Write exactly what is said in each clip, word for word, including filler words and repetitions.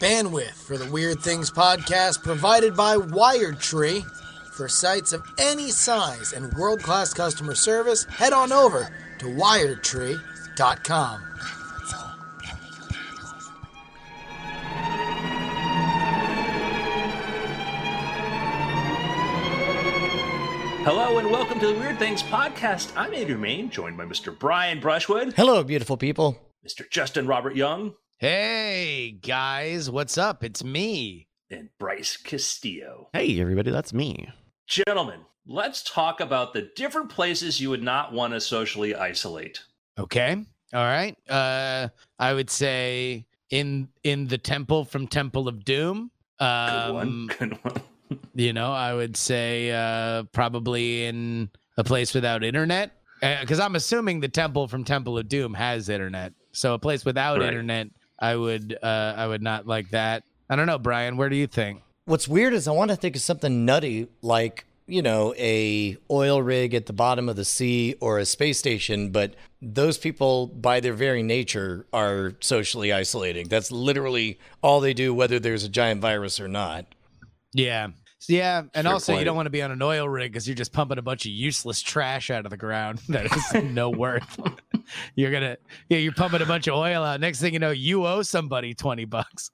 Bandwidth for the Weird Things podcast provided by WiredTree. For sites of any size and world-class customer service, head on over to wired tree dot com. Hello and welcome to the Weird Things podcast. I'm Andrew Main, joined by Mister Brian Brushwood. Hello, beautiful people. Mister Justin Robert Young. Hey, guys, what's up? It's me. And Bryce Castillo. Hey, everybody, that's me. Gentlemen, let's talk about the different places you would not want to socially isolate. Okay. All right. Uh, I would say in in the temple from Temple of Doom. Um, Good one. Good one. You know, I would say uh, probably in a place without internet. Because uh, I'm assuming the temple from Temple of Doom has internet. So a place without right. internet, I would uh, I would not like that. I don't know, Brian. Where do you think? What's weird is I want to think of something nutty like, you know, a oil rig at the bottom of the sea or a space station, but those people, by their very nature, are socially isolating. That's literally all they do, whether there's a giant virus or not. Yeah. Yeah, and Fair also point. you don't want to be on an oil rig because you're just pumping a bunch of useless trash out of the ground that is no worth. You're gonna, yeah, you're pumping a bunch of oil out. Next thing you know, you owe somebody twenty bucks.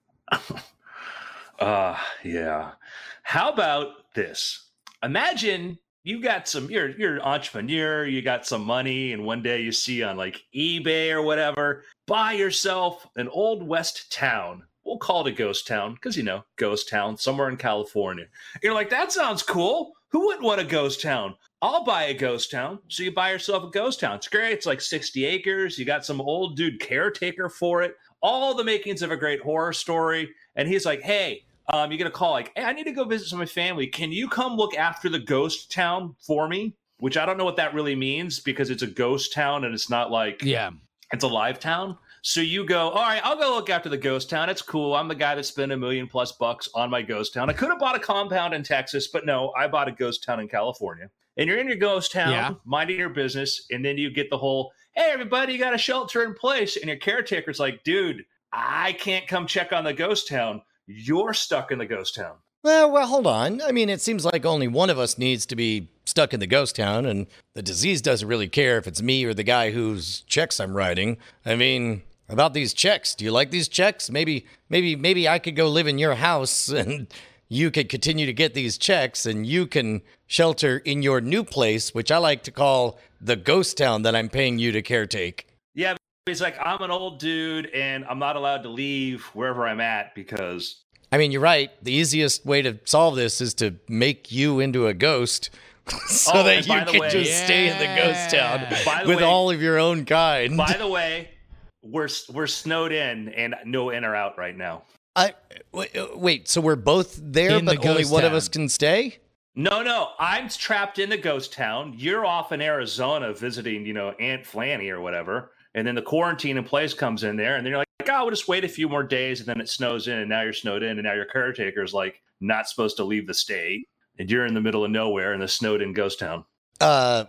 Uh, yeah. How about this? Imagine you got some, you're, you're an entrepreneur, you got some money, and one day you see on like eBay or whatever, buy yourself an old West town. We'll call it a ghost town because, you know, ghost town somewhere in California. You're like, that sounds cool. Who wouldn't want a ghost town? I'll buy a ghost town. So you buy yourself a ghost town. It's great. It's like sixty acres. You got some old dude caretaker for it. All the makings of a great horror story. And he's like, hey, um, you're going to call like, hey, I need to go visit some of my family. Can you come look after the ghost town for me? Which I don't know what that really means because it's a ghost town and it's not like Yeah. it's a live town. So you go, all right, I'll go look after the ghost town. It's cool. I'm the guy that spent a million plus bucks on my ghost town. I could have bought a compound in Texas, but no, I bought a ghost town in California. And you're in your ghost town, Yeah. minding your business, and then you get the whole, hey, everybody, you got a shelter in place. And your caretaker's like, dude, I can't come check on the ghost town. You're stuck in the ghost town. Well, well, hold on. I mean, it seems like only one of us needs to be stuck in the ghost town, and the disease doesn't really care if it's me or the guy whose checks I'm writing. I mean, about these checks, do you like these checks? Maybe, maybe, maybe I could go live in your house, and you could continue to get these checks, and you can shelter in your new place, which I like to call the ghost town that I'm paying you to caretake. Yeah, he's like, I'm an old dude, and I'm not allowed to leave wherever I'm at because... I mean, you're right. The easiest way to solve this is to make you into a ghost so Oh, that and you by the can way- just stay in the ghost town By the with way- all of your own kind. By the way, we're we're snowed in and no in or out right now. I wait, wait, so we're both there, In the but only ghost one of town. us can stay? No, no, I'm trapped in the ghost town. You're off in Arizona visiting, you know, Aunt Flanny or whatever. And then the quarantine in place comes in there, and then you're like, oh, we'll just wait a few more days, and then it snows in, and now you're snowed in, and now your caretaker's like not supposed to leave the state, and you're in the middle of nowhere in the snowed in ghost town. Uh,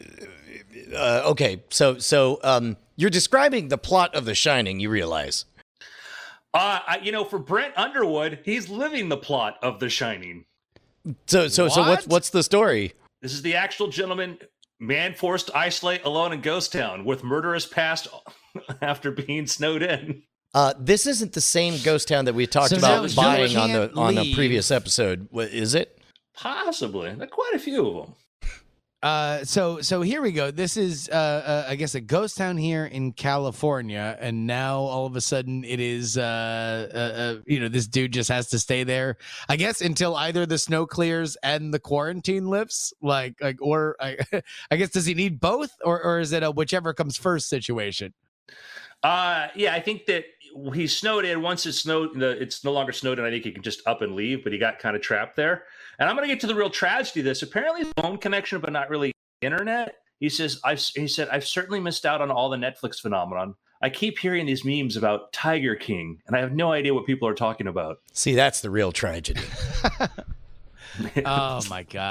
uh okay, so so um, you're describing the plot of The Shining. You realize? Uh, I, you know, for Brent Underwood, he's living the plot of The Shining. So so so what's What? what's the story? This is the actual gentleman, man forced to isolate alone in ghost town with murderous past after being snowed in. Uh, this isn't the same ghost town that we talked So now about you buying on the can't on the leave. previous episode. What, is it? Possibly. There are quite a few of them. Uh, so so here we go. This is uh, uh, I guess a ghost town here in California, and now all of a sudden it is uh, uh, uh you know this dude just has to stay there. I guess until either the snow clears and the quarantine lifts. Like like or I, I guess does he need both, or or is it a whichever comes first situation? Uh, yeah, I think that he snowed in. Once it's snowed, the, it's no longer snowed in. I think he can just up and leave, but he got kind of trapped there. And I'm going to get to the real tragedy of this. Apparently, phone connection, but not really internet. He says, I've, he said, I've certainly missed out on all the Netflix phenomenon. I keep hearing these memes about Tiger King, and I have no idea what people are talking about. See, that's the real tragedy. Oh my God.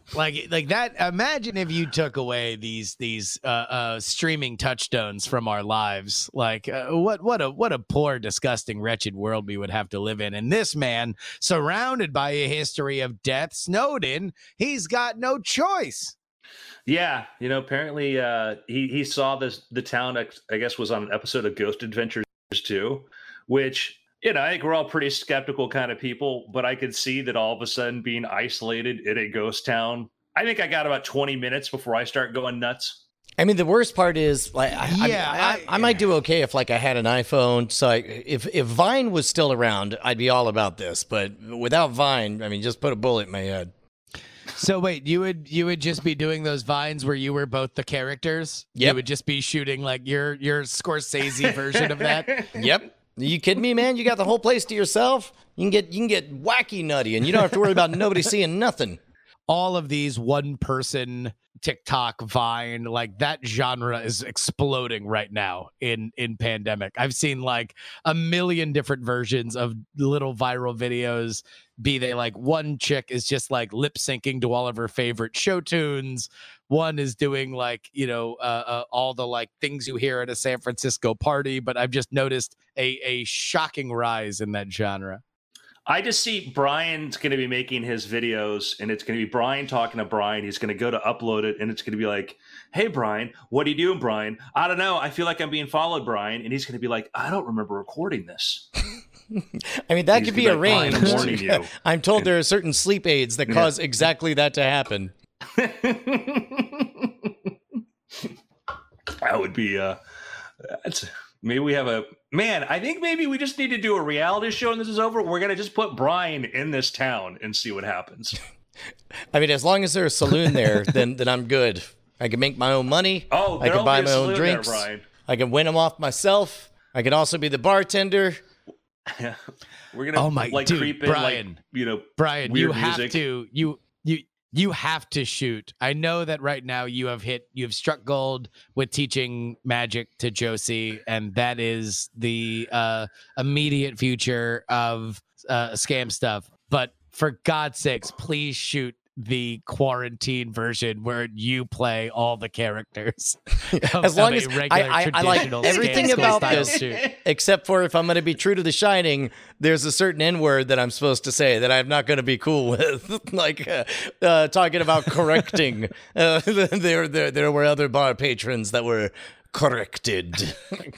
Like, like that. Imagine if you took away these these uh, uh, streaming touchstones from our lives. Like, uh, what what a what a poor, disgusting, wretched world we would have to live in. And this man, surrounded by a history of death, Snowden, he's got no choice. Yeah, you know, apparently uh, he he saw this the town. I guess was on an episode of Ghost Adventures too, which. You know, I think we're all pretty skeptical kind of people, but I could see that all of a sudden being isolated in a ghost town. I think I got about twenty minutes before I start going nuts. I mean, the worst part is, like, I, yeah, I, I, I might do okay if, like, I had an iPhone. So, I, if if Vine was still around, I'd be all about this. But without Vine, I mean, just put a bullet in my head. So wait, you would you would just be doing those vines where you were both the characters? Yep. You would just be shooting like your your Scorsese version of that? Yep. Are you kidding me, man? You got the whole place to yourself. You can get you can get wacky nutty, and you don't have to worry about nobody seeing nothing. All of these one person TikTok, Vine, like that genre is exploding right now in in pandemic. I've seen like a million different versions of little viral videos. Be they like one chick is just like lip syncing to all of her favorite show tunes. One is doing like, you know, uh, uh, all the like things you hear at a San Francisco party. But I've just noticed a a shocking rise in that genre. I just see Brian's going to be making his videos, and it's going to be Brian talking to Brian. He's going to go to upload it, and it's going to be like, hey, Brian, what are you doing, Brian? I don't know. I feel like I'm being followed, Brian. And he's going to be like, I don't remember recording this. I mean, that He's could be gonna be like, arranged. "Brian, I'm warning you." I'm told there are certain sleep aids that cause exactly that to happen. That would be, uh, that's, maybe we have a, man, I think maybe we just need to do a reality show and this is over. We're going to just put Brian in this town and see what happens. I mean, as long as there's a saloon there, then then I'm good. I can make my own money. Oh, I can buy my own there, drinks. Brian. I can win them off myself. I can also be the bartender. Yeah. We're gonna Oh my like dude, creep in Brian. like, you know, Brian, weird you have music. to you you you have to shoot. I know that right now you have hit you have struck gold with teaching magic to Josie, and that is the uh immediate future of uh scam stuff. But for God's sakes, please shoot the quarantine version where you play all the characters. of- As long of a as regular, I, I, I like traditional everything scam school about style this, shoot. except for if I'm going to be true to The Shining, there's a certain N word that I'm supposed to say that I'm not going to be cool with, like uh, uh, talking about correcting. Uh, there, there, there were other bar patrons that were corrected.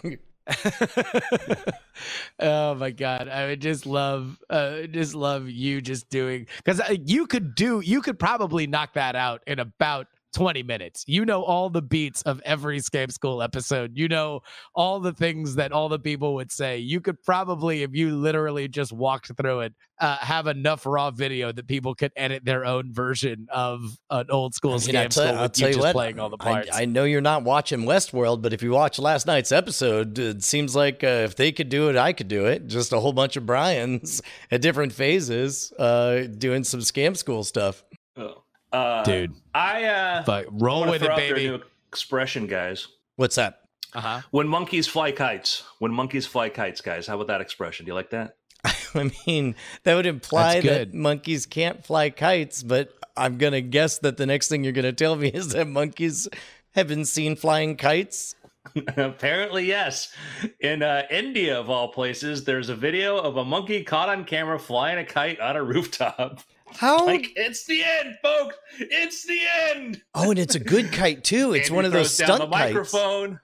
Oh my god, I would just love uh just love you just doing, because you could do you could probably knock that out in about twenty minutes. You know all the beats of every Scam School episode. You know all the things that all the people would say. You could probably, if you literally just walked through it, uh, have enough raw video that people could edit their own version of an old school I mean, Scam I'll tell- School I'll with tell you you just what, playing all the I, parts. I know you're not watching Westworld, but if you watch last night's episode, it seems like uh, if they could do it, I could do it. Just a whole bunch of Brians at different phases uh, doing some Scam School stuff. Oh. Uh, Dude, I uh, but roll wanna with throw it, out their baby. new expression, guys. What's that? Uh-huh. When monkeys fly kites. When monkeys fly kites, guys. How about that expression? Do you like that? I mean, that would imply That's that good. monkeys can't fly kites, but I'm going to guess that the next thing you're going to tell me is that monkeys have been seen flying kites. Apparently, yes. In uh, India, of all places, there's a video of a monkey caught on camera flying a kite on a rooftop. How? Like, it's the end, folks. It's the end. Oh, and it's a good kite, too. It's Andrew one of those throws down stunt the kites. microphone.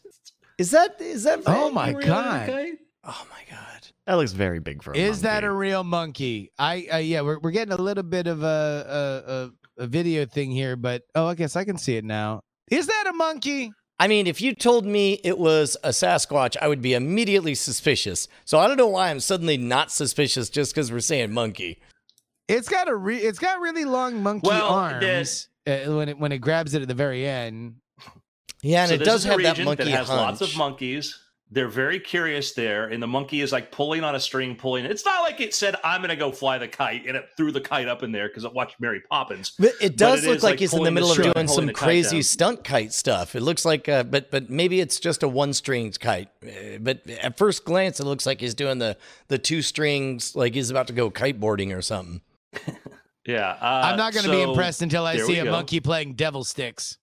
Is that, is that, Oh my Really, God. okay? oh my God. That looks very big for a Is that monkey. a real monkey? I uh, yeah, we're we're getting a little bit of a, a a a video thing here, but oh, I guess I can see it now. Is that a monkey? I mean, if you told me it was a Sasquatch, I would be immediately suspicious. So I don't know why I'm suddenly not suspicious just because we're saying monkey. It's got a re- it's got really long monkey Well, arms uh, when it when it grabs it at the very end. Yeah, and So it this does is a have that region monkey that has hunch. lots of monkeys. They're very curious there, and the monkey is like pulling on a string, pulling. It's not like it said, "I'm going to go fly the kite," and it threw the kite up in there because it watched Mary Poppins. But it does it look is, like like, he's in the pulling the middle of string, doing pulling some the kite crazy down. stunt kite stuff. It looks like, uh, but but maybe it's just a one string kite. Uh, But at first glance, it looks like he's doing the the two strings, like he's about to go kiteboarding or something. Yeah. Uh, I'm not going to so be impressed until I there see we a go. monkey playing devil sticks.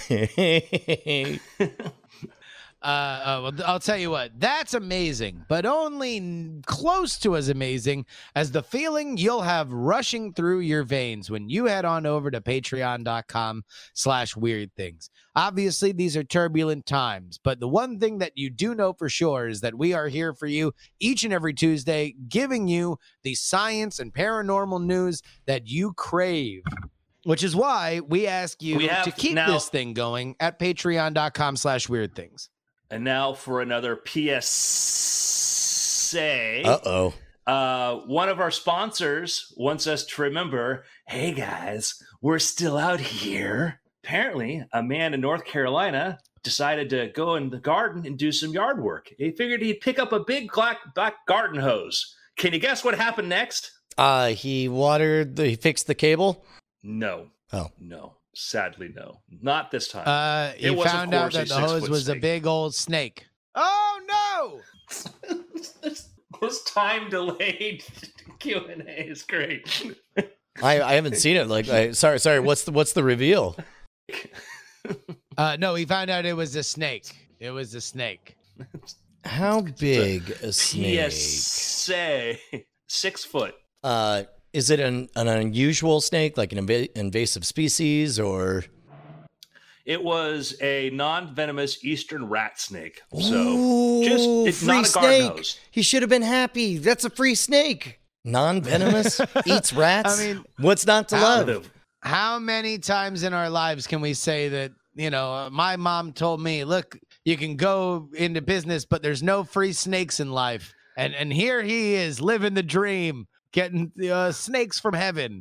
Uh, uh, well, I'll tell you what, that's amazing, but only n- close to as amazing as the feeling you'll have rushing through your veins when you head on over to patreon.com slash weird things. Obviously, these are turbulent times, but the one thing that you do know for sure is that we are here for you each and every Tuesday, giving you the science and paranormal news that you crave. Which is why we ask you We have to keep now- this thing going at patreon.com slash weird things. And now for another P S A. Uh-oh. Uh, one of our sponsors wants us to remember, hey guys, we're still out here. Apparently, a man in North Carolina decided to go in the garden and do some yard work. He figured he'd pick up a big black, black garden hose. Can you guess what happened next? Uh, he watered, the, he fixed the cable? No. Oh. No. Sadly, no. Not this time. Uh, It he was, of found out course, a that the hose six-foot was a snake. big old snake. Oh no! this, this time delayed Q and A is great. I, I haven't seen it. Like, I, sorry, sorry. What's the what's the reveal? Uh, no, he found out it was a snake. It was a snake. How big a snake? P S A six foot. Uh, is it an, an unusual snake, like an inv- invasive species, or? It was a non-venomous eastern rat snake. So Ooh, just it's free not a garden snake. hose. He should have been happy. That's a free snake. Non-venomous, eats rats. I mean, what's not to how love? The- How many times in our lives can we say that, you know, uh, my mom told me, look, you can go into business, but there's no free snakes in life. And and here he is living the dream, getting uh, snakes from heaven.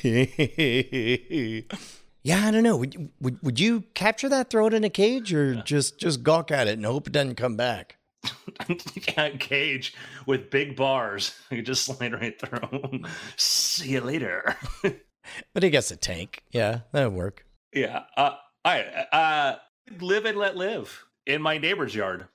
Yeah, I don't know. Would you, would would you capture that, throw it in a cage, or just just gawk at it and hope it doesn't come back? Cat cage with big bars. You just slide right through. See you later. But I guess a tank. Yeah, that would work. Yeah. Uh, I uh, live and let live in my neighbor's yard.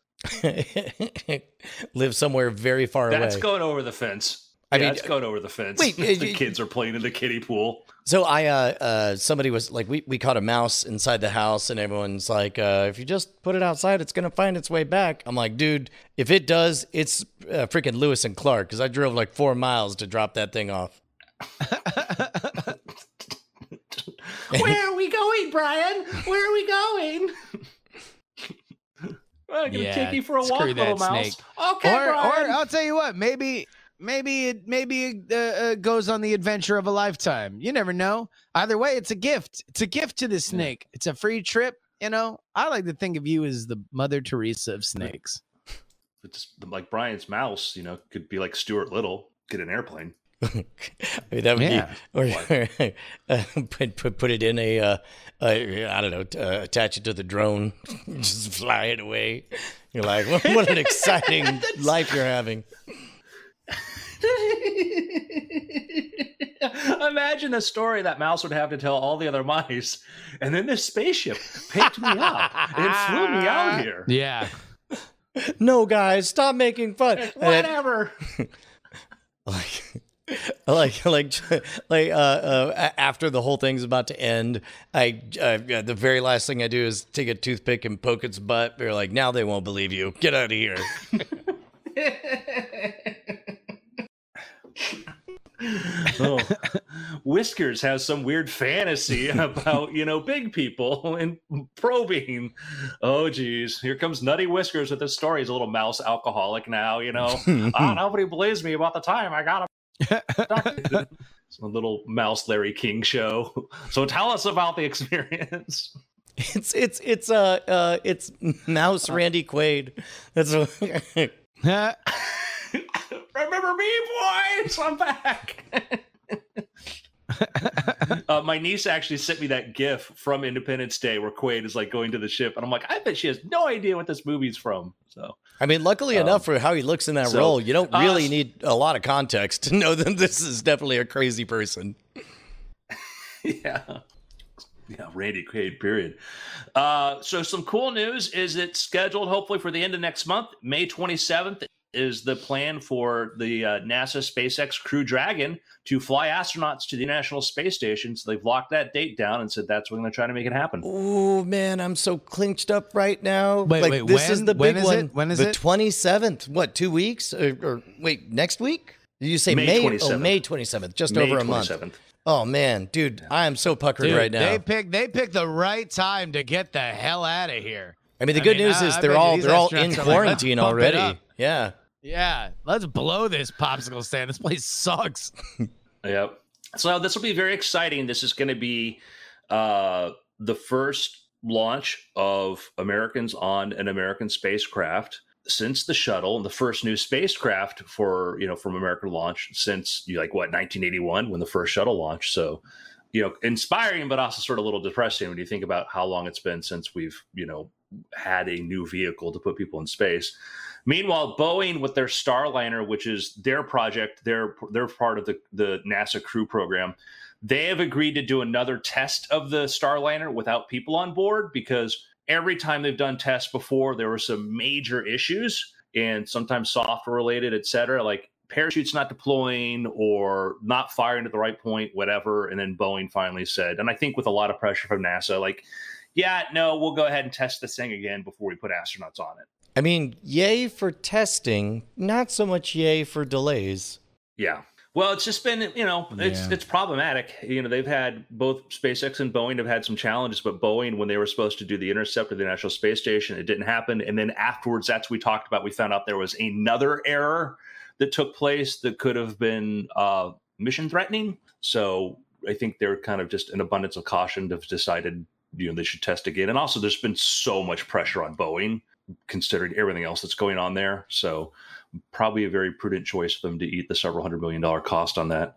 Live somewhere very far That's away. going over the fence. I yeah, mean, that's going over the fence. wait, the uh, you- kids are playing in the kiddie pool. So I, uh, uh, somebody was like, we, we caught a mouse inside the house, and everyone's like, uh, if you just put it outside, it's gonna find its way back. I'm like, dude, if it does, it's uh, freaking Lewis and Clark, because I drove like four miles to drop that thing off. Where are we going, Brian? Where are we going? Well, I'm gonna Yeah, take you for a screw walk, that little mouse. snake. Okay, or, or Brian. I'll tell you what, maybe maybe it maybe it uh, uh, goes on the adventure of a lifetime. You never know. Either way, it's a gift. It's a gift to the snake. It's a free trip. You know, I like to think of you as the Mother Teresa of snakes. It's like Brian's mouse, you know, could be like Stuart Little, get an airplane. I mean, that would Yeah. be, or uh, put, put put it in a, uh, uh, I don't know, t- uh, attach it to the drone, just fly it away. You're like, what, what an exciting life you're having. Imagine the story that mouse would have to tell all the other mice. And then this spaceship picked me up and flew me out here. Yeah. No, guys, stop making fun. And then- Whatever. like like like like uh, uh a- after the whole thing's about to end, I uh, yeah, the very last thing I do is take a toothpick and poke its butt. They're like, now they won't believe you, get out of here. Oh. Whiskers has some weird fantasy about, you know, big people and probing. Oh, geez. Here comes Nutty Whiskers with this story. He's a little mouse alcoholic now, you know. Ah, nobody believes me about the time I got a... It's a little mouse Larry King show. So tell us about the experience. It's it's it's uh uh it's Mouse Randy Quaid. That's what Remember me, boys? I'm back. uh, my niece actually sent me that GIF from Independence Day where Quaid is like going to the ship, and I'm like, I bet she has no idea what this movie's from. So, I mean, luckily Um, enough for how he looks in that so, role, you don't uh, really need a lot of context to know that this is definitely a crazy person. yeah, yeah, Randy Quaid. Period. Uh, so, some cool news is it's scheduled hopefully for the end of next month, May twenty-seventh. is the plan for the uh, NASA SpaceX Crew Dragon to fly astronauts to the International Space Station. So they've locked that date down and said that's when they're going to try to make it happen. Oh, man, I'm so clinched up right now. Wait, like, wait, this when? is the When big is one. it? When is the it? twenty-seventh. What, two weeks? Or, or wait, next week? Did you say May May? twenty-seventh. Oh, May twenty-seventh, just May over a twenty-seventh. month. Oh, man, dude, I am so puckered Dude, right now. They picked they picked the right time to get the hell out of here. I mean, the I good mean, news I- is I they're bet you all these they're all astronauts in are like, quarantine let's bump it already. up. Yeah. Yeah, let's blow this popsicle stand. This place sucks. Yep. So this will be very exciting. This is going to be uh, the first launch of Americans on an American spacecraft since the shuttle, and the first new spacecraft for, you know, from American launch since like what, nineteen eighty-one, when the first shuttle launched. So, you know, inspiring, but also sort of a little depressing when you think about how long it's been since we've, you know, had a new vehicle to put people in space. Meanwhile, Boeing with their Starliner, which is their project, they're they're part of the, the NASA Crew program. They have agreed to do another test of the Starliner without people on board, because every time they've done tests before, there were some major issues, and sometimes software related, et cetera, like parachutes not deploying or not firing at the right point, whatever. And then Boeing finally said, and I think with a lot of pressure from NASA, like, yeah, no, we'll go ahead and test this thing again before we put astronauts on it. I mean, yay for testing, not so much yay for delays. Yeah. Well, it's just been, you know, it's Yeah. it's problematic. You know, they've had, both SpaceX and Boeing have had some challenges, but Boeing, when they were supposed to do the intercept of the International Space Station, it didn't happen. And then afterwards, that's what we talked about. We found out there was another error that took place that could have been uh, mission threatening. So I think they're kind of just an abundance of caution to have decided, you know, they should test again. And also, there's been so much pressure on Boeing, considering everything else that's going on there. So probably a very prudent choice for them to eat the several hundred million dollar cost on that.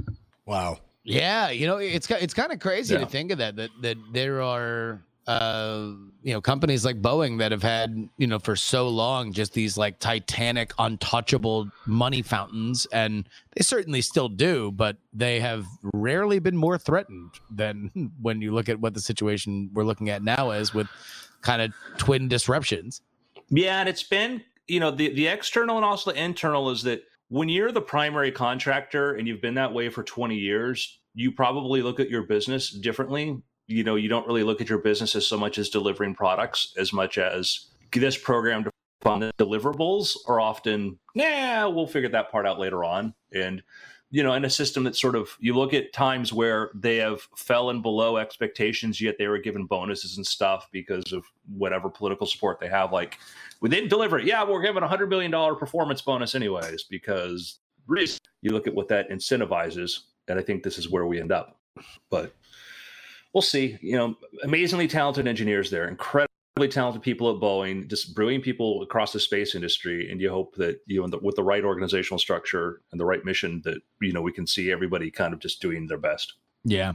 Wow. Yeah, you know, it's ki- it's kind of crazy Yeah. to think of that that that there are uh you know companies like Boeing that have had, you know, for so long just these like titanic, untouchable money fountains, and they certainly still do, but they have rarely been more threatened than when you look at what the situation we're looking at now is, with kind of twin disruptions. Yeah, and it's been, you know, the, the external and also the internal is that when you're the primary contractor and you've been that way for twenty years, you probably look at your business differently. You know, you don't really look at your business as so much as delivering products as much as this program to fund the deliverables are often, nah, we'll figure that part out later on. And, you know, in a system that sort of, you look at times where they have fallen below expectations, yet they were given bonuses and stuff because of whatever political support they have. Like, we didn't deliver it. Yeah, we're giving a one hundred million dollars performance bonus anyways, because you look at what that incentivizes. And I think this is where we end up. But we'll see. You know, amazingly talented engineers there, incredibly talented people at Boeing, just brilliant people across the space industry. And you hope that, you know, with the right organizational structure and the right mission, that, you know, we can see everybody kind of just doing their best. Yeah.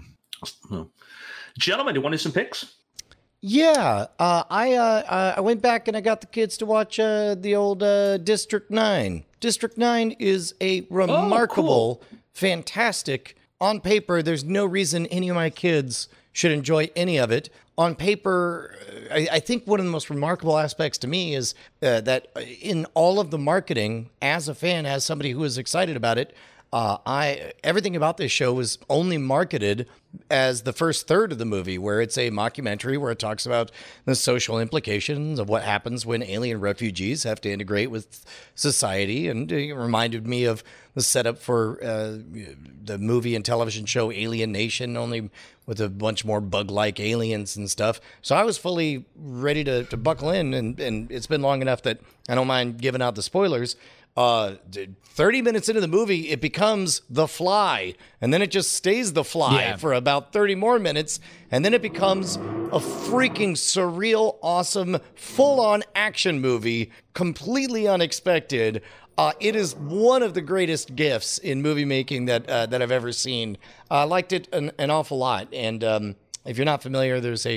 Gentlemen, do you want to do some picks? Yeah, uh, I uh, I went back and I got the kids to watch uh, the old uh, District nine. District nine is a remarkable, fantastic. On paper, there's no reason any of my kids should enjoy any of it. On paper, I, I think one of the most remarkable aspects to me is uh, that in all of the marketing, as a fan, as somebody who is excited about it, Uh, I everything about this show was only marketed as the first third of the movie, where it's a mockumentary where it talks about the social implications of what happens when alien refugees have to integrate with society. And it reminded me of the setup for uh, the movie and television show Alien Nation, only with a bunch more bug-like aliens and stuff. So I was fully ready to, to buckle in, and, and it's been long enough that I don't mind giving out the spoilers. Uh, thirty minutes into the movie, it becomes The Fly, and then it just stays The Fly Yeah. for about thirty more minutes, and then it becomes a freaking surreal, awesome, full-on action movie, completely unexpected. Uh, it is one of the greatest gifts in movie making that uh, that I've ever seen. I uh, liked it an, an awful lot, and um, if you're not familiar, there's a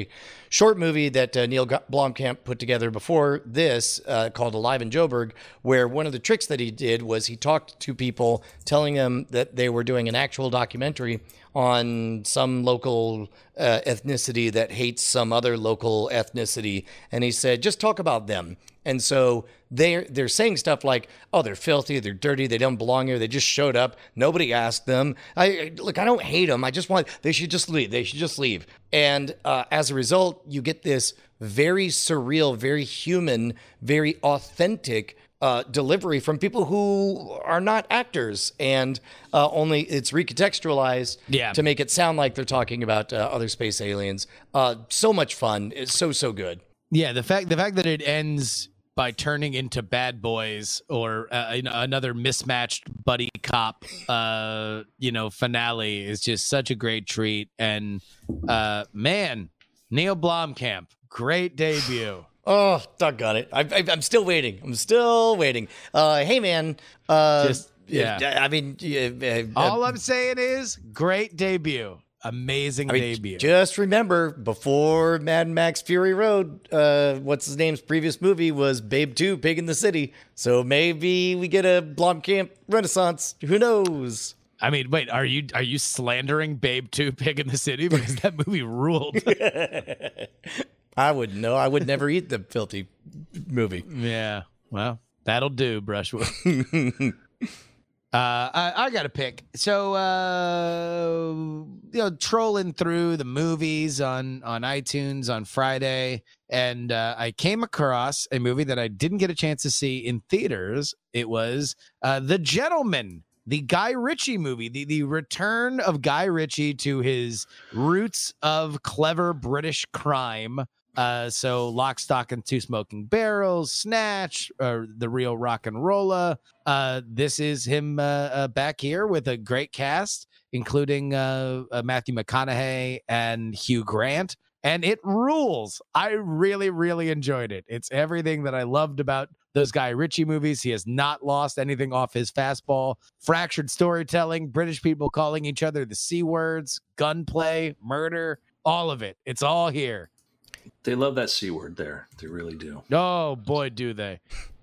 short movie that uh, Neil Blomkamp put together before this uh, called Alive in Joburg, where one of the tricks that he did was he talked to people telling them that they were doing an actual documentary on some local uh, ethnicity that hates some other local ethnicity. And he said, just talk about them. And so they're, they're saying stuff like, oh, they're filthy, they're dirty, they don't belong here, they just showed up, nobody asked them. I Look, I don't hate them, I just want, they should just leave, they should just leave. And uh, as a result, you get this very surreal, very human, very authentic Uh, delivery from people who are not actors, and uh, only it's recontextualized yeah. to make it sound like they're talking about uh, other space aliens. Uh, so much fun. It's so, so good. Yeah, the fact the fact that it ends by turning into Bad Boys or uh, another mismatched buddy cop, uh, you know, finale is just such a great treat. And uh, man, Neil Blomkamp, great debut. Oh, doggone it. I, I, I'm still waiting. I'm still waiting. Uh, hey, man. Uh, Just, yeah. I mean, uh, all uh, I'm saying is great debut. Amazing I mean, debut. Just remember, before Mad Max Fury Road, uh, what's his name's previous movie was Babe two, Pig in the City. So maybe we get a Blomkamp renaissance. Who knows? I mean, wait, are you are you slandering Babe two, Pig in the City? Because that movie ruled. I wouldn't know. I would never eat the filthy movie. Yeah. Well, that'll do, Brushwood. uh, I, I got to pick. So, uh, you know, trolling through the movies on, on iTunes on Friday, and uh, I came across a movie that I didn't get a chance to see in theaters. It was uh, The Gentleman, the Guy Ritchie movie, the, the return of Guy Ritchie to his roots of clever British crime. Uh, so Lock, Stock, and Two Smoking Barrels, Snatch, uh, The Real Rock and Rolla. Uh, this is him uh, uh, back here with a great cast, including uh, uh, Matthew McConaughey and Hugh Grant. And it rules. I really, really enjoyed it. It's everything that I loved about those Guy Ritchie movies. He has not lost anything off his fastball. Fractured storytelling, British people calling each other the C words, gunplay, murder, all of it. It's all here. They love that C word there. They really do. Oh, boy, do they.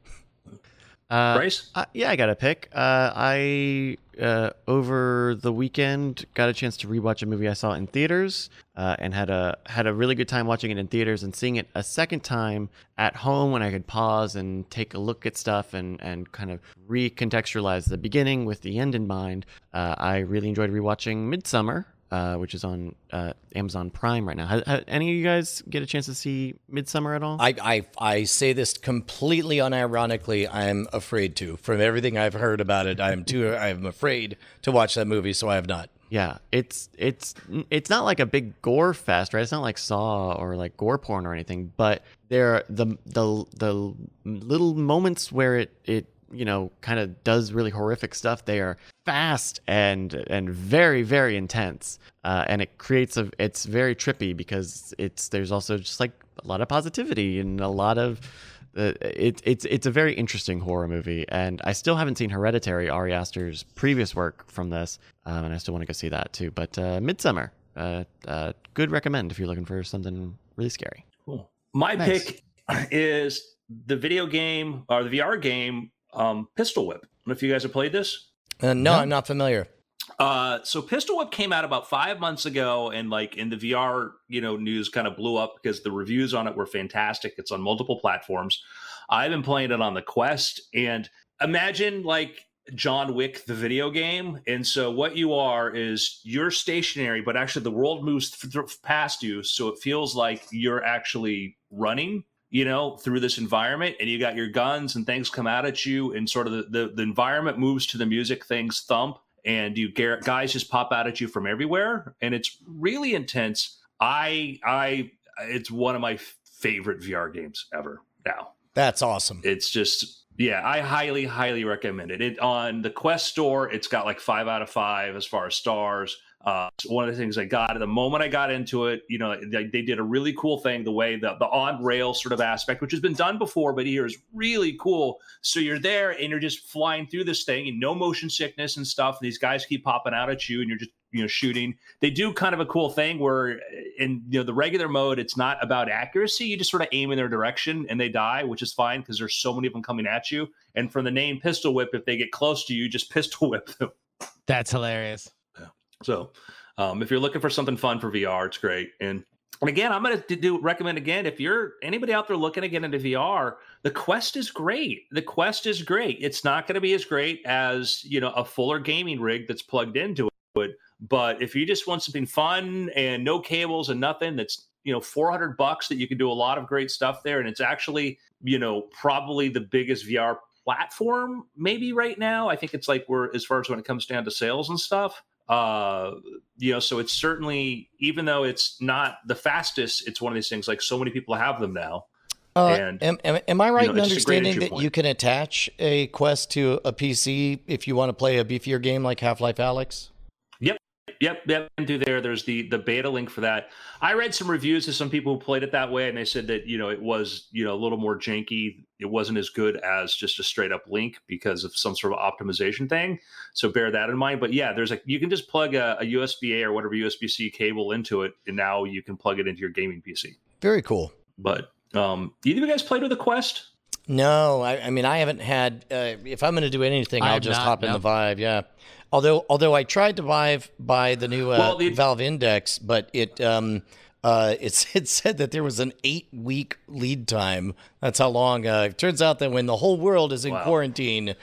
Uh, Bryce? uh, yeah, I got a pick. Uh, I, uh, over the weekend, got a chance to rewatch a movie I saw in theaters uh, and had a had a really good time watching it in theaters and seeing it a second time at home when I could pause and take a look at stuff and, and kind of recontextualize the beginning with the end in mind. Uh, I really enjoyed rewatching Midsommar. Uh, which is on uh, Amazon Prime right now. Has, has any of you guys get a chance to see Midsommar at all? I, I I say this completely unironically. I'm afraid to. From everything I've heard about it, I'm too. I'm afraid to watch that movie, so I have not. Yeah, it's it's it's not like a big gore fest, right? It's not like Saw or like gore porn or anything, but there the the the little moments where it it you know kind of does really horrific stuff. They are fast and and very very intense, uh, and it creates a it's very trippy because it's there's also just like a lot of positivity and a lot of uh, it, it's it's a very interesting horror movie. And I still haven't seen Hereditary, Ari Aster's previous work from this, um, and I still want to go see that too. But uh, Midsommar, uh, uh, good recommend if you're looking for something really scary. Cool. My Nice. pick is the video game or the V R game um, Pistol Whip. I don't know if you guys have played this. Uh, no, No. I'm not familiar. Uh, so Pistol Whip came out about five months ago, and like in the V R, you know, news kind of blew up because the reviews on it were fantastic. It's on multiple platforms. I've been playing it on the Quest, and imagine like John Wick, the video game. And so what you are is you're stationary, but actually the world moves th- past you, so it feels like you're actually running, you know, through this environment, and you got your guns and things come out at you, and sort of the, the, the environment moves to the music, things thump, and you get guys just pop out at you from everywhere, and it's really intense. I, I, it's one of my favorite V R games ever now. That's awesome. It's just, yeah, I highly, highly recommend it. It on the Quest store, it's got like five out of five as far as stars. Uh, it's one of the things I got the moment I got into it. You know, they, they did a really cool thing, the way the, the on rail sort of aspect, which has been done before, but here is really cool. So you're there and you're just flying through this thing and no motion sickness and stuff. These guys keep popping out at you and you're just, you know, shooting. They do kind of a cool thing where in, you know, the regular mode, it's not about accuracy. You just sort of aim in their direction and they die, which is fine because there's so many of them coming at you. And from the name Pistol Whip, if they get close to you, just pistol whip them. That's hilarious. Yeah. So um, if you're looking for something fun for V R, it's great. And, and again, I'm going to do recommend again, if you're anybody out there looking to get into V R, the Quest is great. The Quest is great. It's not going to be as great as, you know, a fuller gaming rig that's plugged into it. But if you just want something fun and no cables and nothing, that's, you know, four hundred bucks that you can do a lot of great stuff there. And it's actually, you know, probably the biggest V R platform maybe right now. I think it's like we're, as far as when it comes down to sales and stuff, uh, you know, so it's certainly, even though it's not the fastest, it's one of these things like so many people have them now. Uh, and, am, am, am I right you know, in it's just a great understanding entry that point. you can attach a Quest to a P C if you want to play a beefier game like Half-Life Alyx? Yep. Yep, yep. And through there, there's the the beta link for that. I read some reviews of some people who played it that way, and they said that, you know, it was, you know, a little more janky. It wasn't as good as just a straight up link because of some sort of optimization thing. So bear that in mind. But yeah, there's a you can just plug a, a U S B A or whatever U S B C cable into it, and now you can plug it into your gaming P C. Very cool. But um, either of you guys played with the Quest? No, I, I mean, I haven't had, uh, if I'm going to do anything, I I'll have just not, hop in no. the Vive. Yeah. Although, although I tried to Vive buy the new uh, Well, the- Valve Index, but it, um, uh, it's, it said that there was an eight week lead time. That's how long. Uh, it turns out that when the whole world is in Wow. quarantine,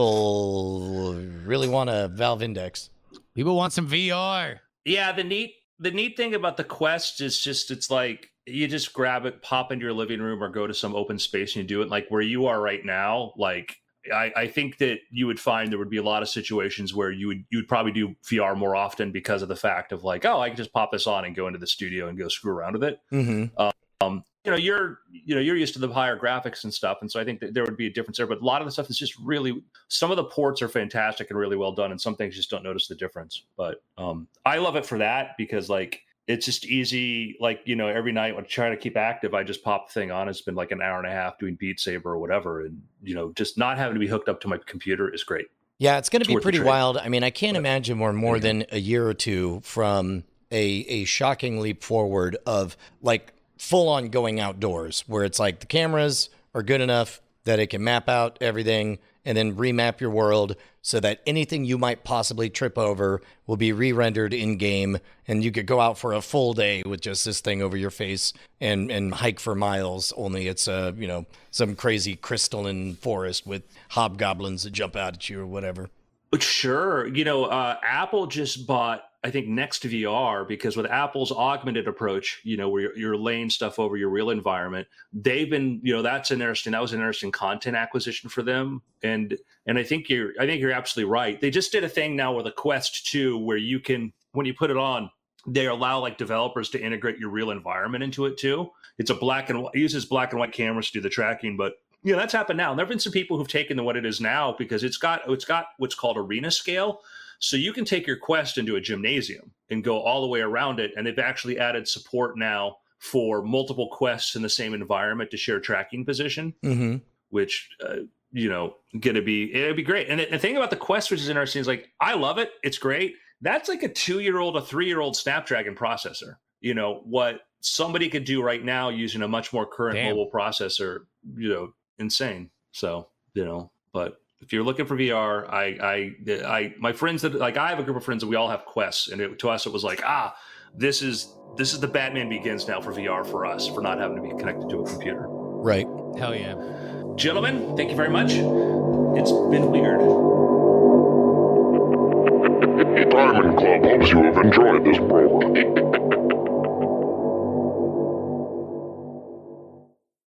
people really want a Valve Index. People want some V R. Yeah, the neat the neat thing about the Quest is just it's like you just grab it, pop into your living room, or go to some open space and you do it. Like where you are right now, like I, I think that you would find there would be a lot of situations where you would you would probably do V R more often because of the fact of like, oh, I can just pop this on and go into the studio and go screw around with it. Mm-hmm. Um, you know, you're you know you're used to the higher graphics and stuff, and so I think that there would be a difference there. But a lot of the stuff is just really, some of the ports are fantastic and really well done, and some things just don't notice the difference. But um, I love it for that because like it's just easy. Like, you know, every night when I try to keep active, I just pop the thing on. It's been like an hour and a half doing Beat Saber or whatever, and you know, just not having to be hooked up to my computer is great. Yeah, it's going to be worth the pretty trade. wild. I mean, I can't But- imagine we're more than a year or two from a a shocking leap forward of like full on going outdoors, where it's like the cameras are good enough that it can map out everything and then remap your world so that anything you might possibly trip over will be re-rendered in game, and you could go out for a full day with just this thing over your face and and hike for miles. Only it's a, you know, some crazy crystalline forest with hobgoblins that jump out at you or whatever. But sure, you know, uh, Apple just bought, I think, Next V R, because with Apple's augmented approach, you know, where you're, you're laying stuff over your real environment, they've been, you know, that's an interesting, that was an interesting content acquisition for them. And, and I think you're, I think you're absolutely right. They just did a thing now with a Quest two, where you can, when you put it on, they allow like developers to integrate your real environment into it too. It's a black and white, it uses black and white cameras to do the tracking, but you know, that's happened now. And there have been some people who've taken what it is now because it's got, it's got what's called arena scale. So you can take your Quest into a gymnasium and go all the way around it. And they've actually added support now for multiple Quests in the same environment to share tracking position, Mm-hmm. which, uh, you know, going to be, it'd be great. And the, the thing about the Quest, which is interesting, is like, I love it. It's great. That's like a two-year-old, a three-year-old Snapdragon processor. You know, what somebody could do right now using a much more current Damn. mobile processor, you know, insane. So, you know, but if you're looking for V R, I, I, I, my friends that like, I have a group of friends that we all have Quests, and it, to us, it was like, ah, this is, this is the Batman Begins now for V R for us, for not having to be connected to a computer. Right. Hell yeah. Gentlemen, thank you very much. It's been weird. Diamond Club hopes you have enjoyed this program.